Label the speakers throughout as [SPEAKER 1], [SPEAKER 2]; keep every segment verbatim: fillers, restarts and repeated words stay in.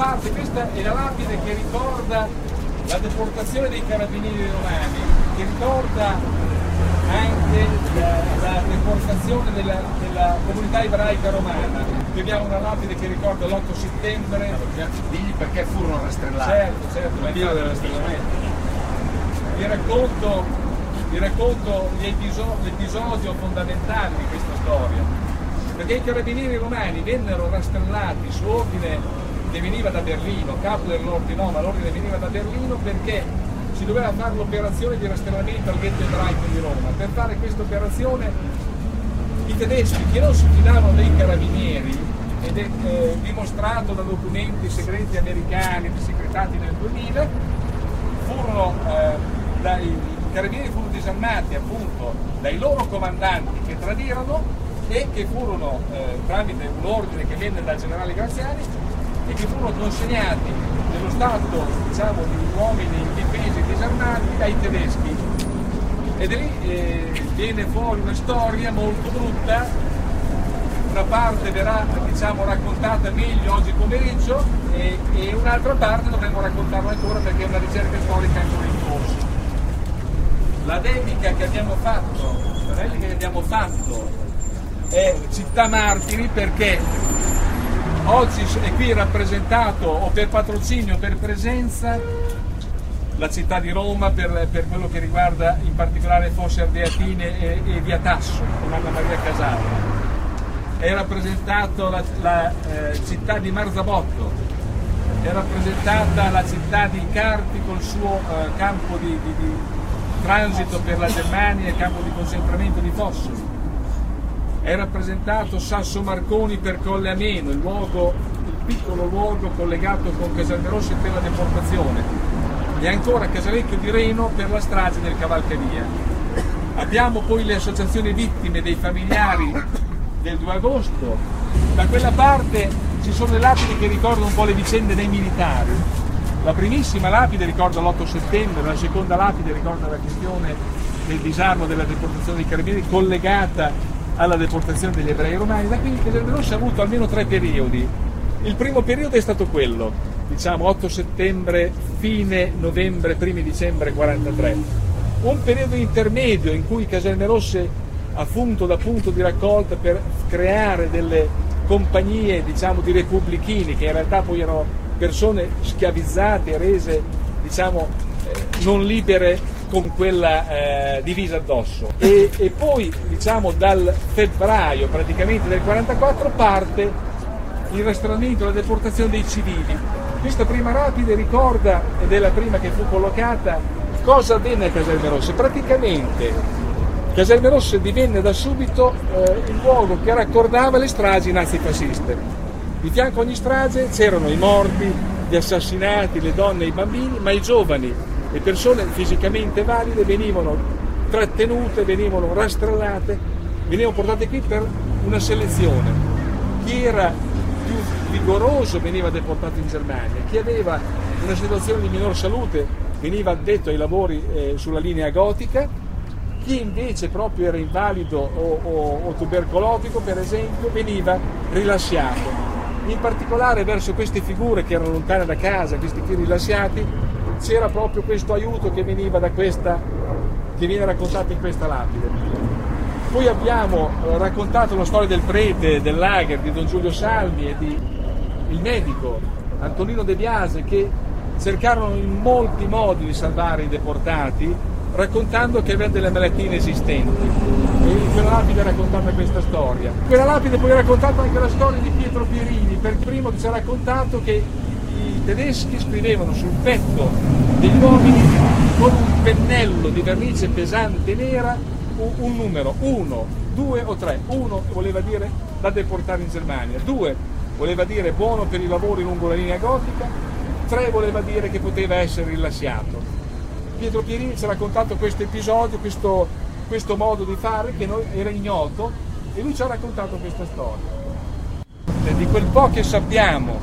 [SPEAKER 1] parte, questa è la lapide che ricorda la deportazione dei carabinieri romani, che ricorda anche la, la deportazione della, della comunità ebraica romana. Vediamo una lapide che ricorda l'otto settembre.
[SPEAKER 2] Digli perché furono rastrellati.
[SPEAKER 1] Certo, certo, il giorno del rastrellamento. Vi racconto, vi racconto l'episodio fondamentale di questa storia, perché i carabinieri romani vennero rastrellati su ordine che veniva da Berlino, capo dell'ordine no, ma l'ordine veniva da Berlino perché si doveva fare l'operazione di rastrellamento al ghetto ebraico di Roma. Per fare questa operazione i tedeschi, che non si fidavano dei carabinieri, ed è eh, dimostrato da documenti segreti americani secretati nel duemila, furono, eh, dai, i carabinieri furono disarmati appunto dai loro comandanti che tradirono e che furono eh, tramite un ordine che venne dal generale Graziani e che furono consegnati nello stato, diciamo, di uomini indifesi e disarmati ai tedeschi. E da lì eh, viene fuori una storia molto brutta. Una parte verrà, diciamo, raccontata meglio oggi pomeriggio e, e un'altra parte dovremo raccontarla ancora perché è una ricerca storica ancora in corso. La dedica che abbiamo fatto, la dedica che abbiamo fatto è Città Martiri, perché oggi è qui rappresentato o per patrocinio o per presenza la città di Roma per, per quello che riguarda in particolare Fosse Ardeatine e, e Via Tasso con Anna Maria Casale. È rappresentato la, la eh, città di Marzabotto, è rappresentata la città di Carpi col suo eh, campo di, di, di transito per la Germania e campo di concentramento di Fossoli. È rappresentato Sasso Marconi per Colle Ameno, il, luogo, il piccolo luogo collegato con Casalmerosse per la deportazione, e ancora Casalecchio di Reno per la strage del Cavalcavia. Abbiamo poi le associazioni vittime dei familiari del due agosto. Da quella parte ci sono le lapidi che ricordano un po' le vicende dei militari. La primissima lapide ricorda l'otto settembre, la seconda lapide ricorda la questione del disarmo della deportazione dei carabinieri collegata alla deportazione degli ebrei romani. Da qui Casalmerosse ha avuto almeno tre periodi. Il primo periodo è stato quello, diciamo otto settembre, fine novembre, primi dicembre quarantatré. Un periodo intermedio in cui Casalmerosse ha funto da punto di raccolta per creare delle compagnie, diciamo, di repubblichini, che in realtà poi erano persone schiavizzate, rese, diciamo, eh, non libere con quella eh, divisa addosso. E, e poi, diciamo, dal febbraio praticamente del quarantaquattro parte il rastrellamento e la deportazione dei civili. Questa prima rapide ricorda, ed è la prima che fu collocata, cosa avvenne a Casalmerosse. Praticamente Casalmerosse divenne da subito eh, il luogo che raccordava le stragi nazifasciste. Di fianco a ogni strage c'erano i morti, gli assassinati, le donne e i bambini, ma i giovani, le persone fisicamente valide venivano trattenute, venivano rastrellate, venivano portate qui per una selezione. Chi era più vigoroso veniva deportato in Germania, chi aveva una situazione di minor salute veniva addetto ai lavori eh, sulla linea gotica, chi invece proprio era invalido o, o, o tubercolotico, per esempio, veniva rilasciato. In particolare verso queste figure che erano lontane da casa, questi qui rilasciati, c'era proprio questo aiuto che veniva da questa, che viene raccontato in questa lapide. Poi abbiamo eh, raccontato la storia del prete del lager di Don Giulio Salmi e di il medico Antonino De Biase, che cercarono in molti modi di salvare i deportati, raccontando che aveva delle malattie inesistenti. E in quella lapide è raccontata questa storia. In quella lapide poi è raccontata anche la storia di Pietro Pierini, per il primo che ci ha raccontato che i tedeschi scrivevano sul petto degli uomini con un pennello di vernice pesante nera un, un numero, uno, due o tre. Uno voleva dire da deportare in Germania, due voleva dire buono per i lavori lungo la linea gotica, tre voleva dire che poteva essere rilasciato. Pietro Pierini ci ha raccontato questo episodio, questo, questo modo di fare che noi era ignoto, e lui ci ha raccontato questa storia. E di quel po' che sappiamo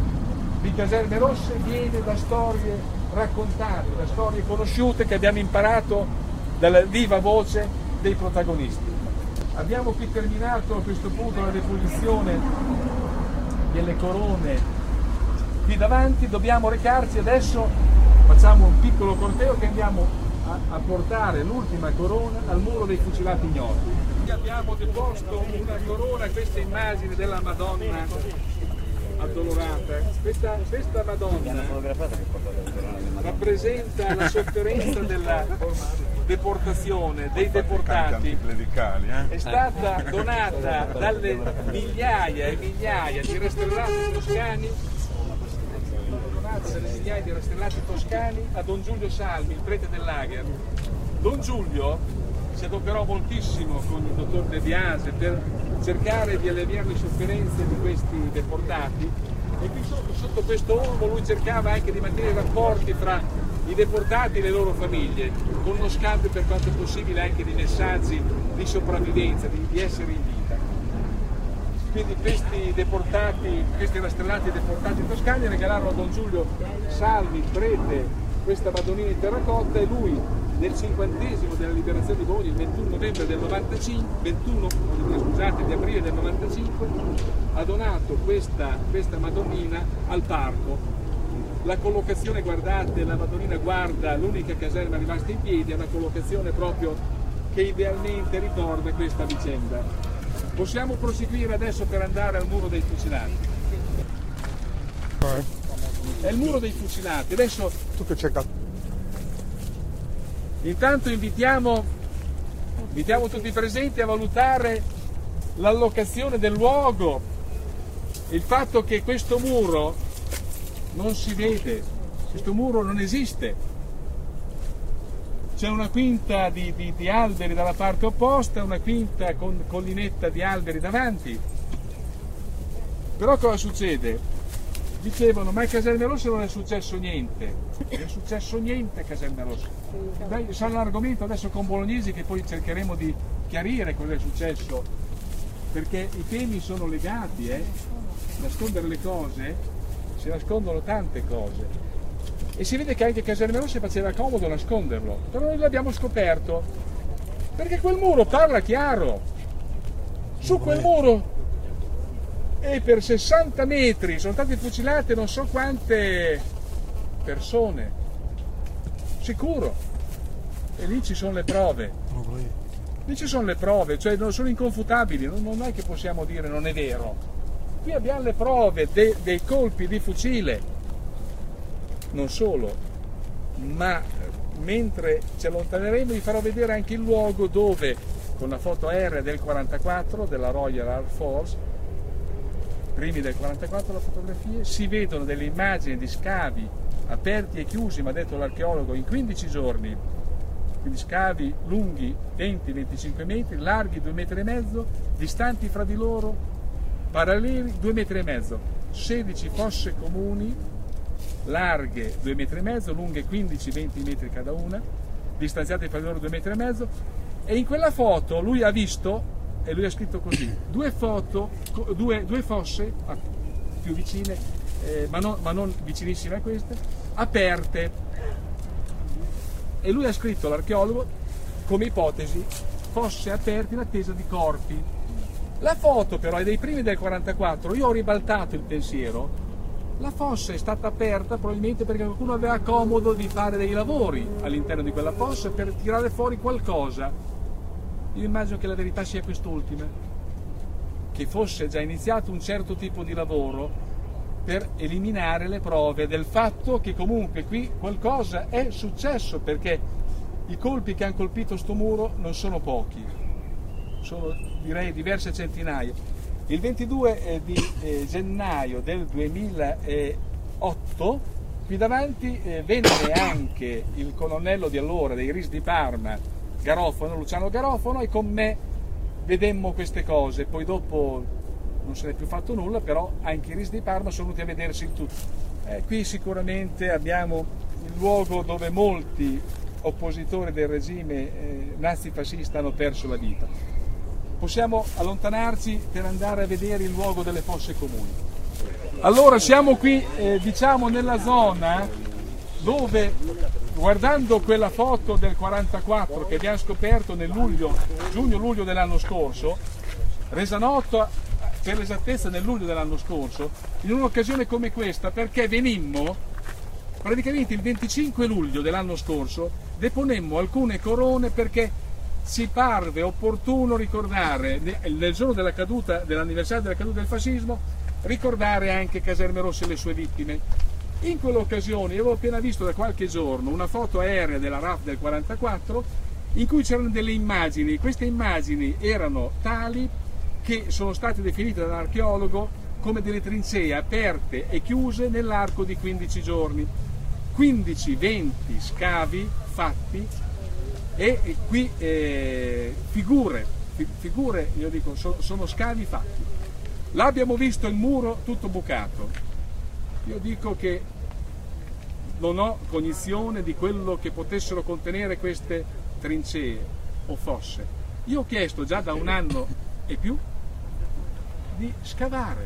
[SPEAKER 1] di Casalmerosse viene da storie raccontate, da storie conosciute che abbiamo imparato dalla viva voce dei protagonisti. Abbiamo qui terminato a questo punto la deposizione delle corone qui davanti. Dobbiamo recarci adesso, facciamo un piccolo corteo che andiamo a, a portare l'ultima corona al muro dei fucilati ignoti. Qui abbiamo deposto una corona, questa immagine della Madonna addolorata. Questa, questa Madonna rappresenta la sofferenza della deportazione, dei deportati. È stata donata dalle migliaia e migliaia di rastrellati toscani, donata dalle migliaia di rastrellati toscani a Don Giulio Salmi, il prete del lager. Don Giulio si adoperò moltissimo con il dottor De Biase per cercare di alleviare le sofferenze di questi deportati, e qui sotto, sotto questo olmo lui cercava anche di mantenere rapporti fra i deportati e le loro famiglie, con uno scambio per quanto possibile anche di messaggi di sopravvivenza, di, di essere in vita. Quindi questi deportati, questi rastrellati deportati toscani regalarono a Don Giulio Salmi, il prete, questa Madonnina in terracotta, e lui nel cinquantesimo della liberazione di Bologna, il ventuno novembre del novantacinque, ventuno, scusate, di aprile del novantacinque, ha donato questa, questa Madonnina al parco. La collocazione, guardate, la Madonnina guarda l'unica caserma rimasta in piedi, è una collocazione proprio che idealmente ricorda questa vicenda. Possiamo proseguire adesso per andare al muro dei fucilati. È il muro dei fucilati. Adesso intanto invitiamo, invitiamo tutti i presenti a valutare l'allocazione del luogo, il fatto che questo muro non si vede, questo muro non esiste. C'è una quinta di, di, di alberi dalla parte opposta, una quinta con collinetta di alberi davanti. Però cosa succede? Dicevano, ma a Caserme Rosse non è successo niente. Non è successo niente a Caserme Rosse. Dai, sarà l'argomento adesso con Bolognesi, che poi cercheremo di chiarire cosa è successo, perché i temi sono legati, eh? Nascondere le cose, si nascondono tante cose. E si vede che anche a Caserme Rosse faceva comodo nasconderlo, però noi l'abbiamo scoperto, perché quel muro parla chiaro. Su quel muro, e per sessanta metri sono state fucilate non so quante persone, sicuro, e lì ci sono le prove, lì ci sono le prove, cioè non sono inconfutabili, non, non è che possiamo dire non è vero. Qui abbiamo le prove de, dei colpi di fucile. Non solo, ma mentre ci allontaneremo vi farò vedere anche il luogo dove, con la foto aerea del quarantaquattro della Royal Air Force, primi del quarantaquattro le fotografie, si vedono delle immagini di scavi aperti e chiusi, ma ha detto l'archeologo, in quindici giorni, quindi scavi lunghi venti venticinque metri, larghi due metri e mezzo, distanti fra di loro, paralleli due metri e mezzo, sedici fosse comuni, larghe due metri e mezzo, lunghe quindici venti metri cada una, distanziate fra di loro due metri e mezzo, e in quella foto lui ha visto, e lui ha scritto così, due foto, due, due fosse più vicine, eh, ma, non, ma non vicinissime a queste, aperte, e lui ha scritto, l'archeologo, come ipotesi, fosse aperte in attesa di corpi. La foto però è dei primi del quarantaquattro, io ho ribaltato il pensiero. La fossa è stata aperta probabilmente perché qualcuno aveva comodo di fare dei lavori all'interno di quella fossa per tirare fuori qualcosa. Io immagino che la verità sia quest'ultima, che fosse già iniziato un certo tipo di lavoro per eliminare le prove del fatto che comunque qui qualcosa è successo, perché i colpi che hanno colpito sto muro non sono pochi, sono direi diverse centinaia. Il ventidue di gennaio del duemilaotto qui davanti eh, venne anche il colonnello di allora dei R I S di Parma, Garofano, Luciano Garofano, e con me vedemmo queste cose. Poi dopo non se n'è più fatto nulla, però anche i R I S di Parma sono venuti a vedersi il tutto. Eh, qui sicuramente abbiamo il luogo dove molti oppositori del regime eh, nazifascista hanno perso la vita. Possiamo allontanarci per andare a vedere il luogo delle fosse comuni. Allora siamo qui, eh, diciamo, nella zona dove, guardando quella foto del quarantaquattro che abbiamo scoperto nel luglio, giugno-luglio dell'anno scorso, resa nota per l'esattezza nel luglio dell'anno scorso, in un'occasione come questa, perché venimmo, praticamente il venticinque luglio dell'anno scorso, deponemmo alcune corone perché si parve opportuno ricordare, nel giorno della caduta, dell'anniversario della caduta del fascismo, ricordare anche Caserme Rosse e le sue vittime. In quell'occasione avevo appena visto da qualche giorno una foto aerea della R A F del quarantaquattro in cui c'erano delle immagini. Queste immagini erano tali che sono state definite da un archeologo come delle trincee aperte e chiuse nell'arco di quindici giorni. quindici venti scavi fatti e, e qui eh, figure, figure, io dico, so, sono scavi fatti. Là abbiamo visto il muro tutto bucato. Io dico che non ho cognizione di quello che potessero contenere queste trincee o fosse. Io ho chiesto già da un anno e più di scavare.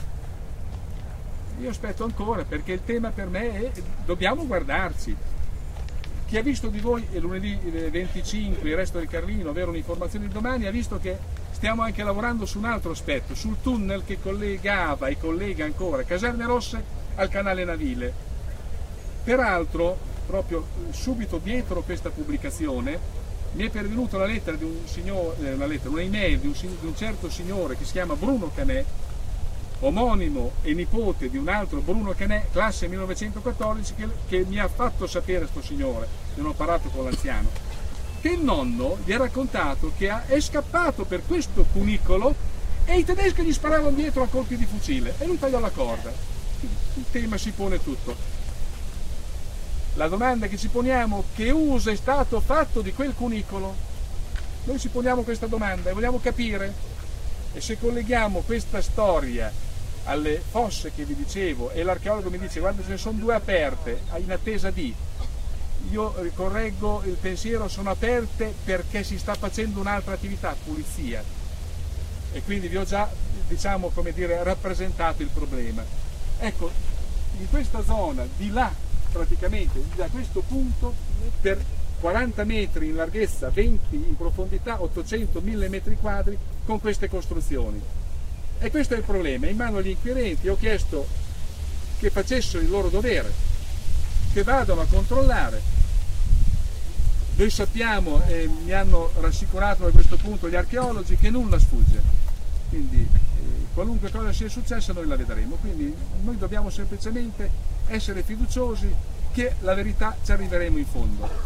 [SPEAKER 1] Io aspetto ancora perché il tema per me è dobbiamo guardarci. Chi ha visto di voi il lunedì venticinque il resto del Carlino, avere un'informazione di domani, ha visto che stiamo anche lavorando su un altro aspetto, sul tunnel che collegava e collega ancora Caserme Rosse al canale Navile. Peraltro, proprio subito dietro questa pubblicazione, mi è pervenuta una lettera di un signore, una lettera, una email di un, di un certo signore che si chiama Bruno Canè, omonimo e nipote di un altro Bruno Canè, classe millenovecentoquattordici, che, che mi ha fatto sapere sto signore, io non ho parlato con l'anziano, che il nonno gli ha raccontato che ha, è scappato per questo cunicolo e i tedeschi gli sparavano dietro a colpi di fucile e lui tagliò la corda. Il tema si pone tutto. La domanda che ci poniamo: che uso è stato fatto di quel cunicolo? Noi ci poniamo questa domanda e vogliamo capire, e se colleghiamo questa storia alle fosse che vi dicevo e l'archeologo mi dice guarda ce ne sono due aperte in attesa di, io correggo il pensiero, sono aperte perché si sta facendo un'altra attività, pulizia, e quindi vi ho già, diciamo, come dire, rappresentato il problema. Ecco, in questa zona di là, praticamente da questo punto, per quaranta metri in larghezza, venti in profondità, ottocento mille metri quadri con queste costruzioni. E questo è il problema, è in mano agli inquirenti. Ho chiesto che facessero il loro dovere, che vadano a controllare. Noi sappiamo, e mi hanno rassicurato da questo punto gli archeologi, che nulla sfugge, quindi eh, qualunque cosa sia successa noi la vedremo, quindi noi dobbiamo semplicemente essere fiduciosi che la verità ci arriveremo in fondo.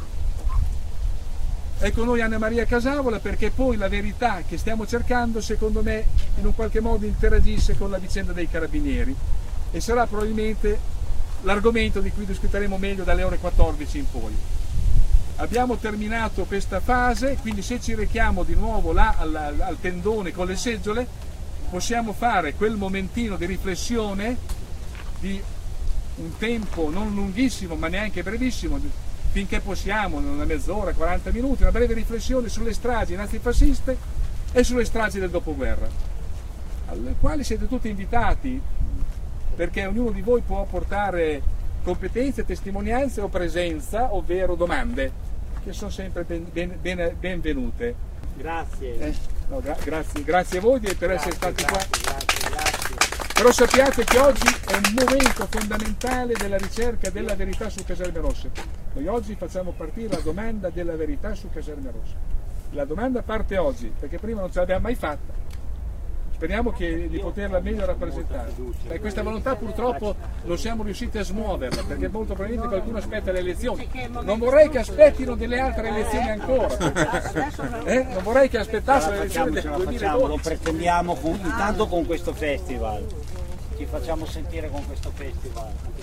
[SPEAKER 1] Ecco noi Anna Maria Casavola, perché poi la verità che stiamo cercando, secondo me, in un qualche modo interagisce con la vicenda dei carabinieri e sarà probabilmente l'argomento di cui discuteremo meglio dalle ore quattordici in poi. Abbiamo terminato questa fase, quindi se ci rechiamo di nuovo là al, al tendone con le seggiole, possiamo fare quel momentino di riflessione di un tempo non lunghissimo ma neanche brevissimo, finché possiamo, una mezz'ora, quaranta minuti, una breve riflessione sulle stragi nazifasciste e sulle stragi del dopoguerra, alle quali siete tutti invitati, perché ognuno di voi può portare competenze, testimonianze o presenza, ovvero domande, che sono sempre ben, ben, ben, benvenute.
[SPEAKER 3] Grazie.
[SPEAKER 1] Eh, no, gra grazie. Grazie a voi per grazie, essere stati
[SPEAKER 3] grazie,
[SPEAKER 1] qua.
[SPEAKER 3] Grazie, grazie.
[SPEAKER 1] Però sappiate che oggi è un momento fondamentale della ricerca della verità su Caserme Rosse. Noi oggi facciamo partire la domanda della verità su Caserme Rosse. La domanda parte oggi, perché prima non ce l'abbiamo mai fatta. Speriamo che, di poterla meglio rappresentare. E questa volontà purtroppo non siamo riusciti a smuoverla, perché molto probabilmente qualcuno aspetta le elezioni. Non vorrei che aspettino delle altre elezioni ancora. Eh? Non vorrei che aspettassero le elezioni del duemiladodici.
[SPEAKER 3] Lo pretendiamo con, intanto con questo festival. Ci facciamo sentire con questo festival.